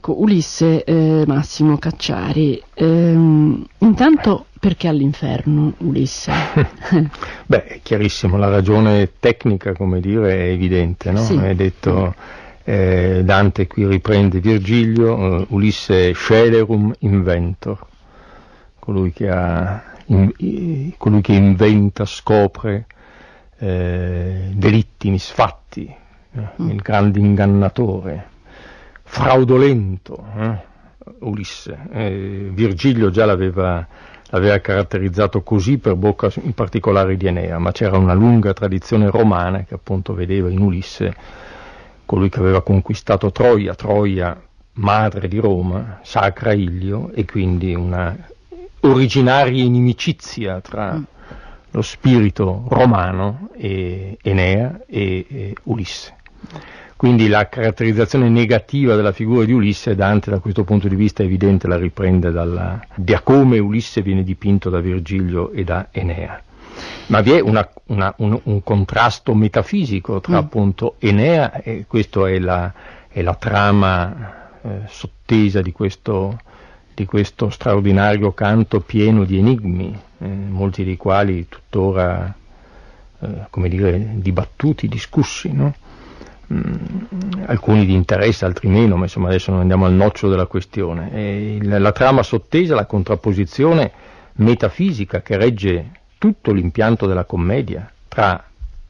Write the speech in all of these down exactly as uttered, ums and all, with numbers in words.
ecco, Ulisse, eh, Massimo Cacciari, ehm, intanto perché all'inferno Ulisse? Beh, è chiarissimo, la ragione tecnica, come dire, è evidente, no? Sì. È detto, eh, Dante qui riprende Virgilio, uh, Ulisse scelerum inventor, colui che, ha, in, i, colui che inventa, scopre eh, delitti, misfatti, eh, mm. il grande ingannatore, fraudolento, eh? Ulisse. Eh, Virgilio già l'aveva, l'aveva caratterizzato così per bocca in particolare di Enea, ma c'era una lunga tradizione romana che appunto vedeva in Ulisse colui che aveva conquistato Troia, Troia madre di Roma, sacra Ilio, e quindi una originaria inimicizia tra mm. lo spirito romano e Enea e, e Ulisse. Quindi la caratterizzazione negativa della figura di Ulisse, Dante da questo punto di vista è evidente, la riprende dalla, da come Ulisse viene dipinto da Virgilio e da Enea. Ma vi è una, una, un, un contrasto metafisico tra mm. appunto Enea, e questo è la, è la trama eh, sottesa di questo, di questo straordinario canto pieno di enigmi, eh, molti dei quali tuttora eh, come dire, dibattuti, discussi, no? Mm, alcuni di interesse, altri meno, ma insomma adesso non andiamo al nocciolo della questione. E il, la trama sottesa, la contrapposizione metafisica che regge tutto l'impianto della commedia tra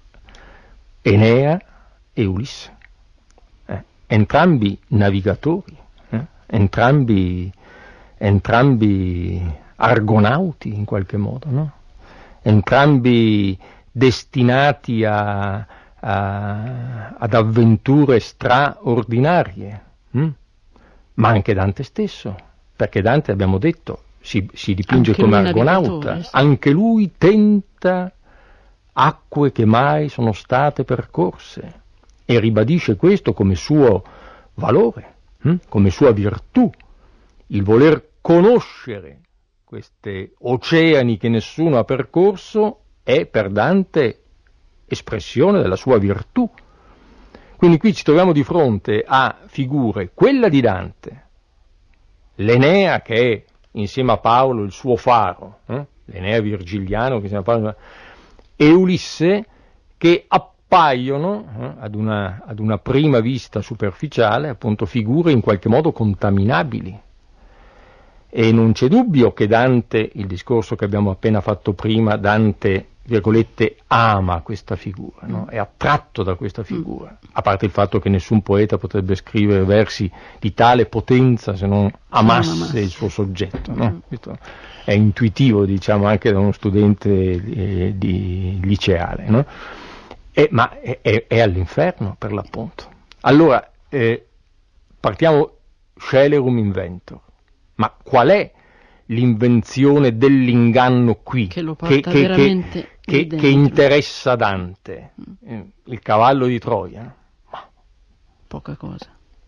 Enea e Ulisse, eh, entrambi navigatori, eh, entrambi, entrambi argonauti in qualche modo, no? Entrambi destinati a, a, ad avventure straordinarie, hm? Ma anche Dante stesso, perché Dante, abbiamo detto, Si, si dipinge anche come argonauta, sì. Anche lui tenta acque che mai sono state percorse e ribadisce questo come suo valore, hm? come sua virtù, il voler conoscere questi oceani che nessuno ha percorso è per Dante espressione della sua virtù. Quindi qui ci troviamo di fronte a figure, quella di Dante, l'Enea che è insieme a Paolo il suo faro, eh? l'Enea virgiliano che insieme a Paolo, e Ulisse che appaiono eh, ad, una, ad una prima vista superficiale appunto figure in qualche modo contaminabili. E non c'è dubbio che Dante, il discorso che abbiamo appena fatto prima, Dante virgolette ama questa figura, no? È attratto da questa figura, a parte il fatto che nessun poeta potrebbe scrivere versi di tale potenza se non amasse il suo soggetto, no? Questo è intuitivo, diciamo, anche da uno studente eh, di liceale, no? E, ma è, è, è all'inferno per l'appunto. Allora eh, partiamo scelerum inventor, ma qual è l'invenzione dell'inganno qui che lo porta che, veramente che, che, che interessa Dante? Mm. Il cavallo di Troia? Ma poca cosa.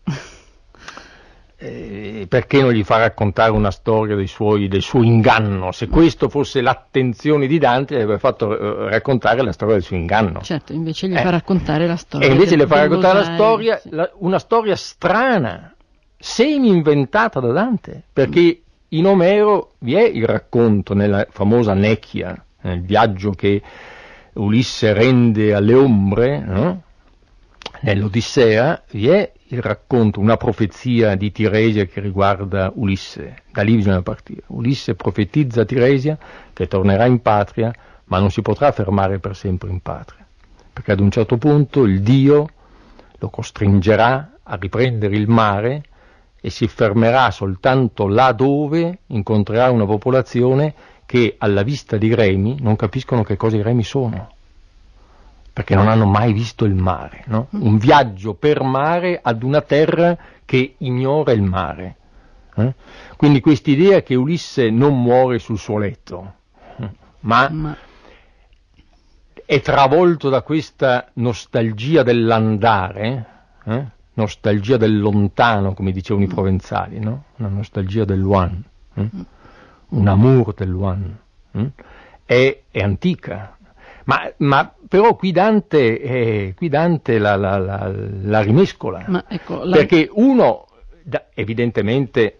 Eh, perché non gli fa raccontare una storia dei suoi, del suo inganno? Se questo fosse l'attenzione di Dante, gli avrebbe fatto eh, raccontare la storia del suo inganno. Certo, invece gli eh. fa raccontare la storia. E invece del, gli fa raccontare la storia, sì. la, una storia strana, semi-inventata da Dante, perché mm. in Omero vi è il racconto nella famosa Nechia, nel viaggio che Ulisse rende alle ombre, no? Nell'Odissea vi è il racconto, una profezia di Tiresia che riguarda Ulisse. Da lì bisogna partire. Ulisse profetizza a Tiresia che tornerà in patria, ma non si potrà fermare per sempre in patria, perché ad un certo punto il Dio lo costringerà a riprendere il mare e si fermerà soltanto là dove incontrerà una popolazione che alla vista dei remi non capiscono che cosa i remi sono, perché non hanno mai visto il mare, no? Un viaggio per mare ad una terra che ignora il mare. Eh? Quindi quest'idea che Ulisse non muore sul suo letto, ma, ma è travolto da questa nostalgia dell'andare, eh? nostalgia del lontano, come dicevano i provenzali, no? Una nostalgia del loin, eh? un amour del loin, eh? è, è antica, ma, ma però qui Dante, eh, qui Dante la, la, la, la rimescola, ma ecco, la... perché uno da, evidentemente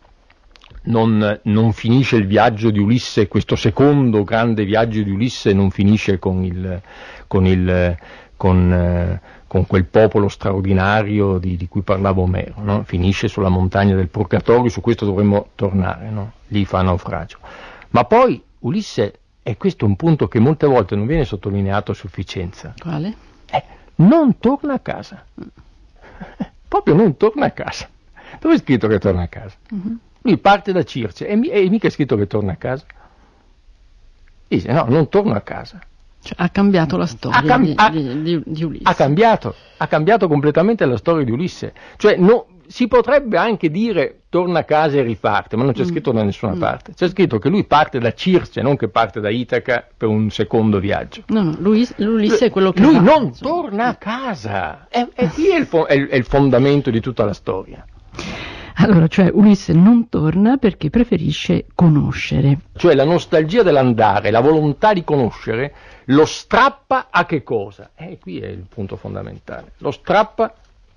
non, non finisce il viaggio di Ulisse, questo secondo grande viaggio di Ulisse non finisce con il, con il, con, eh, con quel popolo straordinario di, di cui parlava Omero, no? Finisce sulla montagna del Purgatorio, su questo dovremmo tornare, no? Lì fa naufragio. Ma poi Ulisse, e questo è un punto che molte volte non viene sottolineato a sufficienza. Quale? Eh, non torna a casa. Proprio non torna a casa. Dove è scritto che torna a casa? Uh-huh. Lui parte da Circe e, mi, e mica è scritto che torna a casa. Dice no, non torno a casa. Cioè, ha cambiato la storia ha cam- di, ha, di, di, di Ulisse. Ha cambiato, ha cambiato completamente la storia di Ulisse. Cioè, no, si potrebbe anche dire torna a casa e riparte, ma non c'è scritto mm. da nessuna mm. parte. C'è scritto che lui parte da Circe, non che parte da Itaca per un secondo viaggio. No, no, lui, Ulisse è quello che Lui va, non insomma. torna a casa. E, e qui è il, fo- è, il, è il fondamento di tutta la storia. Allora, cioè Ulisse non torna perché preferisce conoscere. Cioè la nostalgia dell'andare, la volontà di conoscere, lo strappa a che cosa? E eh, qui è il punto fondamentale. Lo strappa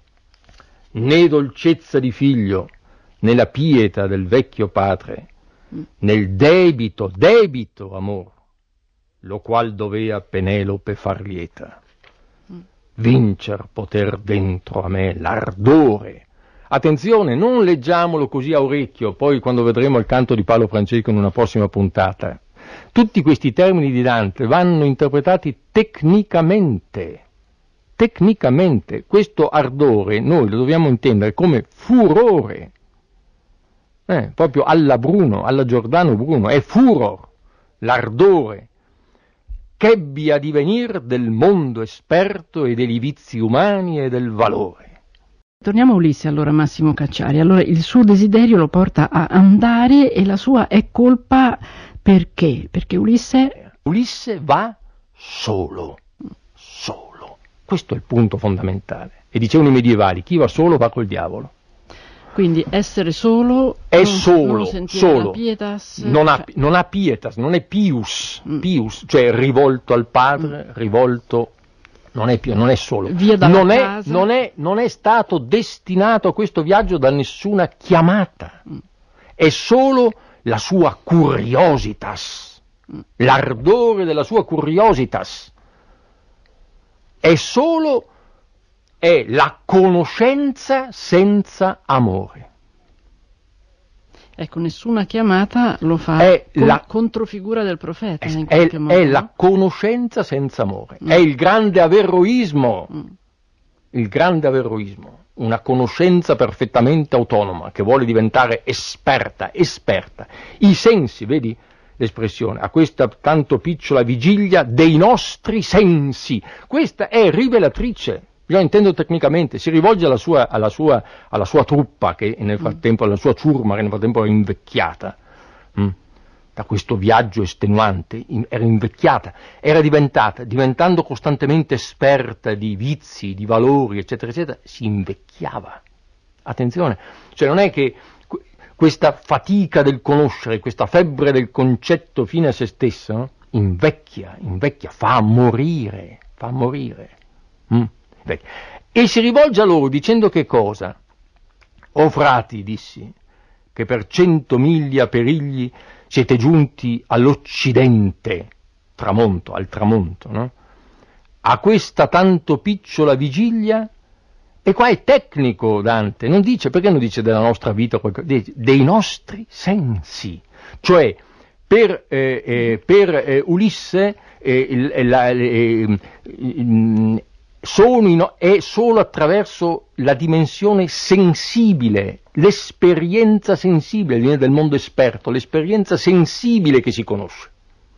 né dolcezza di figlio, né la pietà del vecchio padre, mm. nel debito, debito amor, lo qual dovea Penelope far lieta. Mm. Vincer poter dentro a me l'ardore. Attenzione, non leggiamolo così a orecchio, poi quando vedremo il canto di Paolo Francesco in una prossima puntata. Tutti questi termini di Dante vanno interpretati tecnicamente. Tecnicamente, questo ardore noi lo dobbiamo intendere come furore, eh, proprio alla Bruno, alla Giordano Bruno, è furor, l'ardore, ch'ebbi a divenir del mondo esperto e degli vizi umani e del valore. Torniamo a Ulisse allora, Massimo Cacciari. Allora il suo desiderio lo porta a andare e la sua è colpa perché? Perché Ulisse... Ulisse va solo, solo. Questo è il punto fondamentale. E dicevano i medievali, chi va solo va col diavolo. Quindi essere solo... È non, solo, non sentire solo. La pietas, non, ha, cioè... non ha pietas, non è pius, mm. pius, cioè rivolto al padre, mm. rivolto... Non è, più, non è solo, Via dalla non, è, casa. non, è, non è stato destinato a questo viaggio da nessuna chiamata, mm. è solo la sua curiositas, mm. l'ardore della sua curiositas, è solo è la conoscenza senza amore. Ecco, nessuna chiamata lo fa è con, la controfigura del profeta. È, in qualche è, modo, è no? la conoscenza senza amore, mm. è il grande averroismo, mm. il grande averroismo, una conoscenza perfettamente autonoma che vuole diventare esperta, esperta. I sensi, vedi l'espressione, a questa tanto picciola vigilia dei nostri sensi, questa è rivelatrice. Io intendo tecnicamente, si rivolge alla sua, alla sua, alla sua truppa, che nel frattempo, alla sua ciurma, che nel frattempo era invecchiata, mh? da questo viaggio estenuante, in, era invecchiata, era diventata, diventando costantemente esperta di vizi, di valori, eccetera, eccetera, si invecchiava. Attenzione, cioè non è che questa fatica del conoscere, questa febbre del concetto fine a se stessa, no? invecchia, invecchia, fa morire, fa morire. Mh? E si rivolge a loro dicendo che cosa? O frati, dissi, che per cento miglia perigli siete giunti all'occidente, tramonto, al tramonto, no? A questa tanto picciola vigilia, e qua è tecnico Dante, non dice, perché non dice della nostra vita, dice dei nostri sensi, cioè per, eh, eh, per eh, Ulisse eh, il, la, eh, eh, Sono in, è solo attraverso la dimensione sensibile, l'esperienza sensibile, viene del mondo esperto, l'esperienza sensibile che si conosce.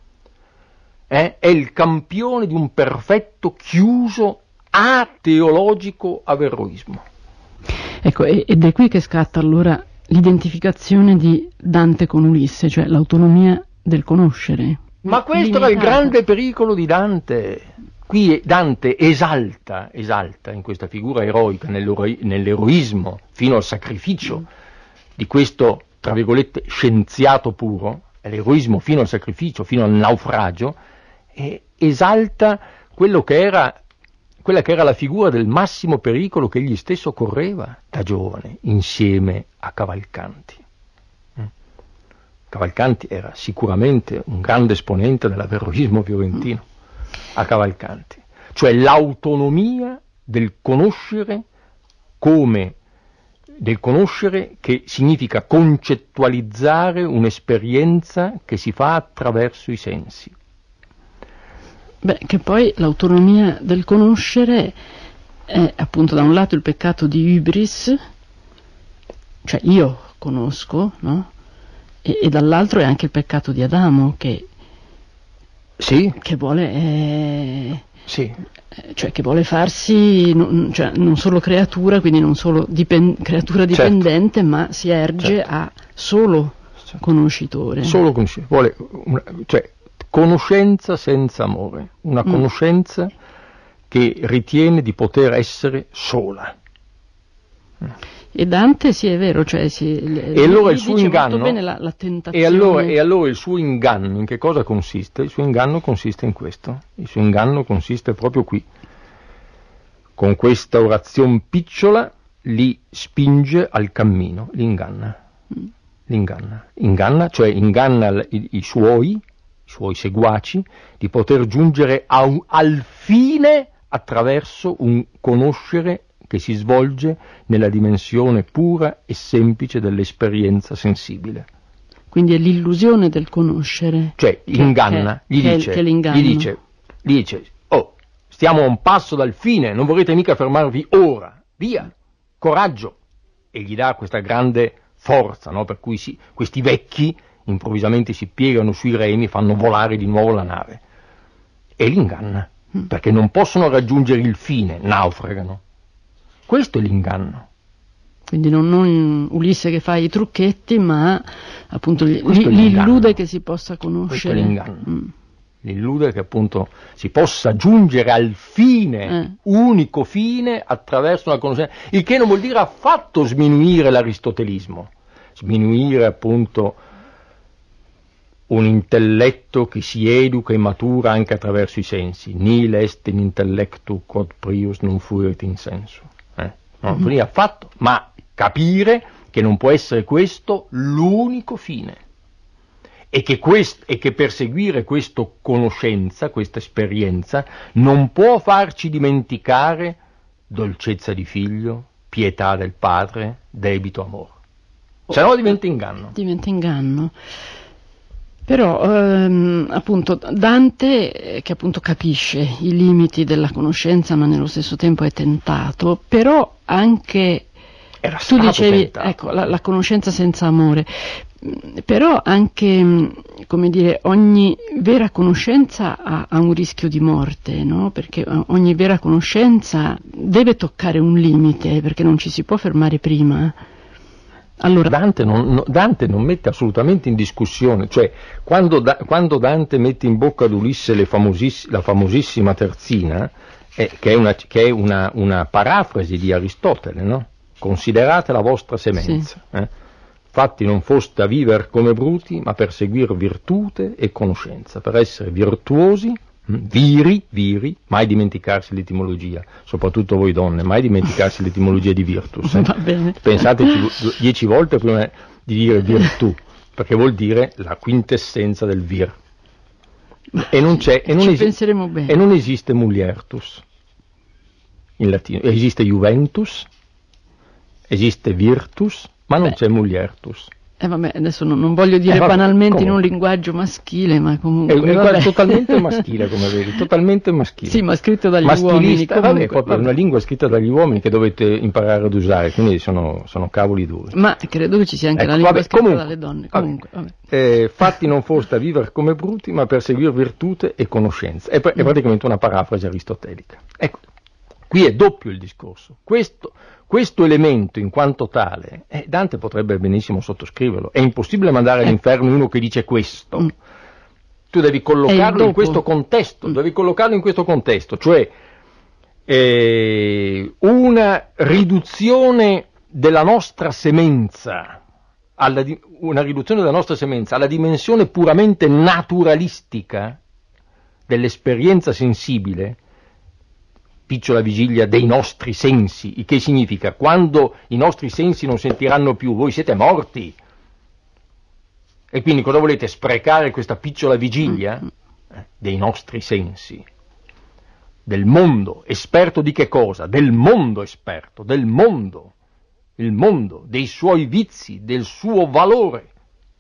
Eh? È il campione di un perfetto chiuso ateologico averroismo. Ecco, ed è qui che scatta allora l'identificazione di Dante con Ulisse, cioè l'autonomia del conoscere. Ma questo era il grande pericolo di Dante. Qui Dante esalta, esalta in questa figura eroica, nell'eroismo, fino al sacrificio di questo, tra virgolette, scienziato puro, l'eroismo fino al sacrificio, fino al naufragio, e esalta quello che era, quella che era la figura del massimo pericolo che egli stesso correva da giovane insieme a Cavalcanti. Cavalcanti era sicuramente un grande esponente dell'averroismo fiorentino, a Cavalcanti, cioè l'autonomia del conoscere come del conoscere che significa concettualizzare un'esperienza che si fa attraverso i sensi. Beh, che poi l'autonomia del conoscere è appunto da un lato il peccato di hybris, cioè io conosco, no? E, e dall'altro è anche il peccato di Adamo che, sì. che vuole eh, sì. cioè che vuole farsi non, cioè, non solo creatura, quindi non solo dipen- creatura dipendente, certo. ma si erge certo. a solo certo. conoscitore. Solo conoscitore, vuole una, cioè conoscenza senza amore, una mm. conoscenza che ritiene di poter essere sola. E Dante sì è vero, cioè si, e allora il suo inganno bene la, la tentazione. E allora, e allora il suo inganno in che cosa consiste? Il suo inganno consiste in questo, il suo inganno consiste proprio qui. Con questa orazione picciola li spinge al cammino, li inganna, mm. li inganna, inganna, cioè inganna i, i suoi, i suoi seguaci di poter giungere a un, al fine attraverso un conoscere che si svolge nella dimensione pura e semplice dell'esperienza sensibile. Quindi è l'illusione del conoscere. Cioè, che, inganna, che, gli, che dice, che gli, dice, gli dice, oh, stiamo a un passo dal fine, non vorrete mica fermarvi ora, via, coraggio. E gli dà questa grande forza, no? Per cui si, questi vecchi improvvisamente si piegano sui remi e fanno volare di nuovo la nave. E li inganna, mm. perché non possono raggiungere il fine, naufragano. Questo è l'inganno. Quindi non, non Ulisse che fa i trucchetti, ma appunto li, li illude che si possa conoscere. Questo è l'inganno. Mm. L'illude che appunto si possa giungere al fine, eh. unico fine, attraverso una conoscenza. Il che non vuol dire affatto sminuire l'aristotelismo, sminuire appunto un intelletto che si educa e matura anche attraverso i sensi. Nihil est in intellectu quod prius non fuit in sensu. Non mm-hmm. affatto, ma capire che non può essere questo l'unico fine e che, quest- e che perseguire questa conoscenza, questa esperienza non può farci dimenticare dolcezza di figlio, pietà del padre, debito amore, se no diventa inganno. Diventa inganno. Però ehm, appunto Dante, che appunto capisce i limiti della conoscenza, ma nello stesso tempo è tentato, però anche Era tu dicevi tentato. ecco la, la conoscenza senza amore, però anche, come dire, ogni vera conoscenza ha, ha un rischio di morte, no? Perché ogni vera conoscenza deve toccare un limite, perché non ci si può fermare prima. Allora, Dante non, no, Dante non mette assolutamente in discussione, cioè quando, da, quando Dante mette in bocca ad Ulisse le famosiss- la famosissima terzina, eh, che è, una, che è una, una parafrasi di Aristotele, no? Considerate la vostra semenza, sì. eh? Fatti non foste a viver come bruti, ma per seguire virtute e conoscenza, per essere virtuosi, viri, viri, mai dimenticarsi l'etimologia, soprattutto voi donne, mai dimenticarsi l'etimologia di virtus. Eh? Va bene. Pensateci dieci volte prima di dire virtù, perché vuol dire la quintessenza del vir. E non c'è, e non, Ci esi- penseremo bene. e non esiste muliertus in latino, esiste juventus, esiste virtus, ma non Beh. c'è muliertus. Eh vabbè, adesso non, non voglio dire eh vabbè, banalmente comunque. In un linguaggio maschile, ma comunque... È un linguaggio totalmente maschile, come vedi, totalmente maschile. Sì, ma scritto dagli Maschilista, uomini. Vabbè, Comunque, è proprio vabbè. Una lingua scritta dagli uomini che dovete imparare ad usare, quindi sono, sono cavoli duri. Ma credo che ci sia anche ecco, la lingua vabbè, scritta comunque, dalle donne. Comunque, vabbè. Eh, fatti non foste a vivere come bruti, ma per seguire virtute e conoscenza. È, è praticamente una parafrasi aristotelica. Ecco, qui è doppio il discorso. Questo... Questo elemento in quanto tale, eh, Dante potrebbe benissimo sottoscriverlo, è impossibile mandare all'inferno uno che dice questo, mm. tu devi collocarlo in questo contesto, mm. devi collocarlo in questo contesto, cioè eh, una riduzione della nostra semenza, alla di- una riduzione della nostra semenza alla dimensione puramente naturalistica dell'esperienza sensibile, picciola vigilia dei nostri sensi, il che significa quando i nostri sensi non sentiranno più, voi siete morti. E quindi cosa volete, sprecare questa picciola vigilia eh, dei nostri sensi, del mondo, esperto di che cosa? Del mondo esperto, del mondo, il mondo, dei suoi vizi, del suo valore.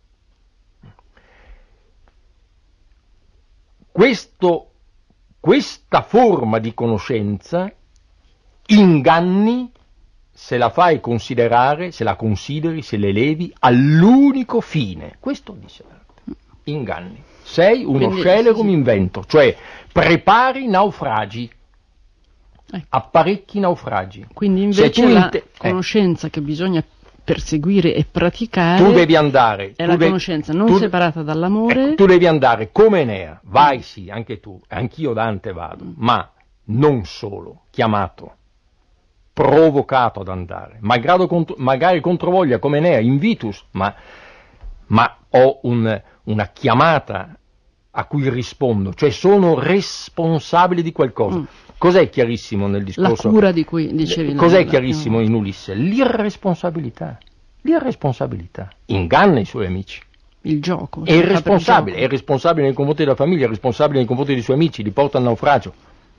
Questo, questa forma di conoscenza inganni se la fai considerare, se la consideri, se le levi all'unico fine. Questo dice l'arte. Inganni. Sei uno Quindi, scelerum sì, sì. invento, cioè prepari naufragi, Ecco. apparecchi naufragi. Quindi Se invece tu la inte- conoscenza eh. che bisogna perseguire e praticare tu devi andare, è tu la devi, conoscenza non tu, separata dall'amore. Ecco, tu devi andare come Enea, vai sì, anche tu, anch'io Dante vado, mm. ma non solo, chiamato, provocato ad andare, malgrado contro, magari controvoglia come Enea, invitus, ma, ma ho un, una chiamata a cui rispondo, cioè sono responsabile di qualcosa. Mm. Cos'è chiarissimo nel discorso? La cura di cui dicevi. Cos'è chiarissimo in Ulisse? L'irresponsabilità. L'irresponsabilità. Inganna i suoi amici. Il gioco. È irresponsabile, è responsabile nei confronti della famiglia, è responsabile nei confronti dei suoi amici, li porta al naufragio.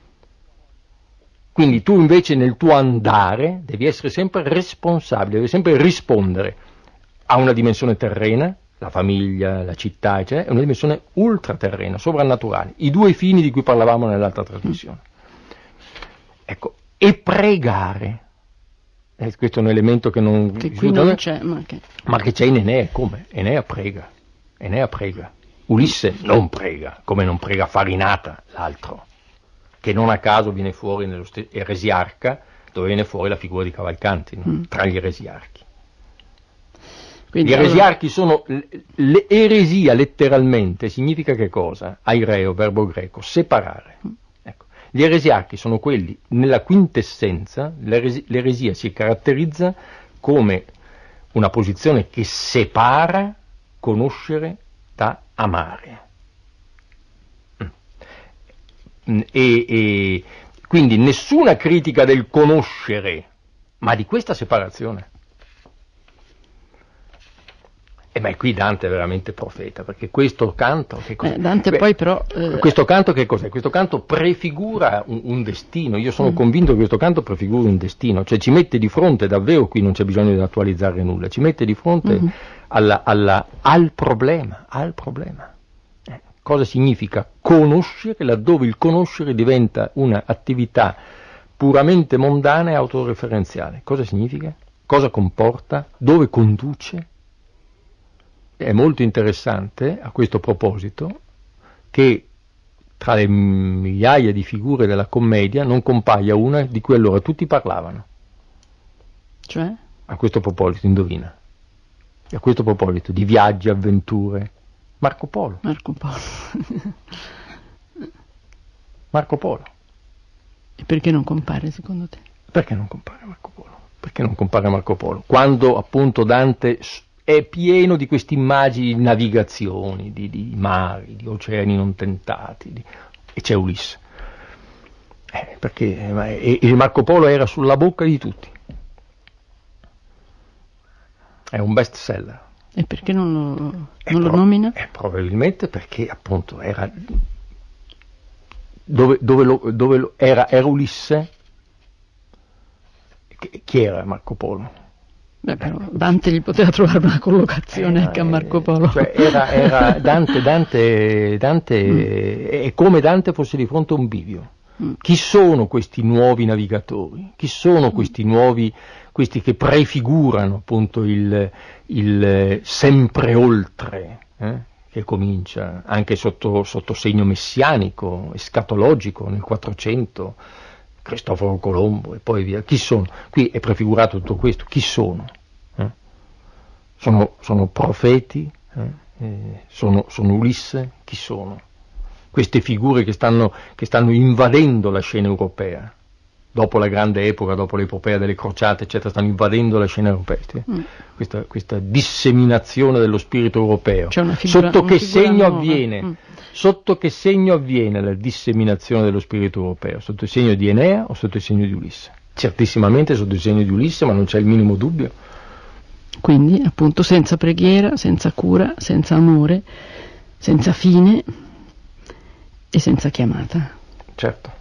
Quindi tu invece nel tuo andare devi essere sempre responsabile, devi sempre rispondere a una dimensione terrena, la famiglia, la città, eccetera, è una dimensione ultraterrena, sovrannaturale. I due fini di cui parlavamo nell'altra trasmissione. Ecco, e pregare. Eh, questo è un elemento che non, che qui non c'è, ma che... ma che c'è in Enea. Come? Enea prega. Enea prega. Ulisse non prega, come non prega Farinata, l'altro, che non a caso viene fuori nello stesso Eresiarca, dove viene fuori la figura di Cavalcanti, no? mm. tra gli eresiarchi. Quindi, Gli eresiarchi allora... sono, l'eresia letteralmente significa che cosa? Aireo, verbo greco, separare. Ecco. Gli eresiarchi sono quelli, nella quintessenza, l'eresia, l'eresia si caratterizza come una posizione che separa conoscere da amare. E, e quindi nessuna critica del conoscere, ma di questa separazione. E ma qui Dante è veramente profeta, perché questo canto che cos'è? Eh, Dante Beh, poi però eh... questo canto che cos'è? Questo canto prefigura un, un destino. Io sono mm. convinto che questo canto prefigura un destino, cioè ci mette di fronte, davvero qui non c'è bisogno di attualizzare nulla, ci mette di fronte mm-hmm. alla, alla, al problema, al problema. Eh, cosa significa conoscere, laddove il conoscere diventa un'attività puramente mondana e autoreferenziale? Cosa significa? Cosa comporta? Dove conduce? È molto interessante a questo proposito che tra le migliaia di figure della commedia non compaia una di cui allora tutti parlavano. Cioè? A questo proposito, indovina. A questo proposito di viaggi, avventure. Marco Polo. Marco Polo. Marco Polo. E perché non compare secondo te? Perché non compare Marco Polo? Perché non compare Marco Polo? Quando appunto Dante è pieno di queste immagini di navigazioni, di, di mari, di oceani non tentati, di, e c'è Ulisse. Eh, perché eh, il Marco Polo era sulla bocca di tutti. È un best seller. E perché non lo, non pro- lo nomina? Eh, probabilmente perché appunto era dove, dove, lo, dove lo, era, era Ulisse. Chi era Marco Polo? Beh, però Dante gli poteva trovare una collocazione era, anche a Marco Polo. Cioè era, era Dante, Dante, Dante mm. è come Dante fosse di fronte a un bivio. Mm. Chi sono questi nuovi navigatori? Chi sono questi nuovi, questi che prefigurano appunto il, il sempre oltre, eh? che comincia anche sotto, sotto segno messianico, escatologico nel quattrocento, Cristoforo Colombo e poi via. Chi sono? Qui è prefigurato tutto questo. Chi sono? Eh? Sono, sono profeti? Eh? Eh, sono, sono Ulisse? Chi sono? Queste figure che stanno, che stanno invadendo la scena europea, dopo la grande epoca, dopo l'epopea delle crociate, eccetera, stanno invadendo la scena europea. Mm. Questa, questa disseminazione dello spirito europeo. C'è una figura, Sotto che segno nuova. avviene? Mm. Sotto che segno avviene la disseminazione dello spirito europeo? Sotto il segno di Enea o sotto il segno di Ulisse? Certissimamente sotto il segno di Ulisse, ma non c'è il minimo dubbio. Quindi, appunto, senza preghiera, senza cura, senza amore, senza fine e senza chiamata. Certo.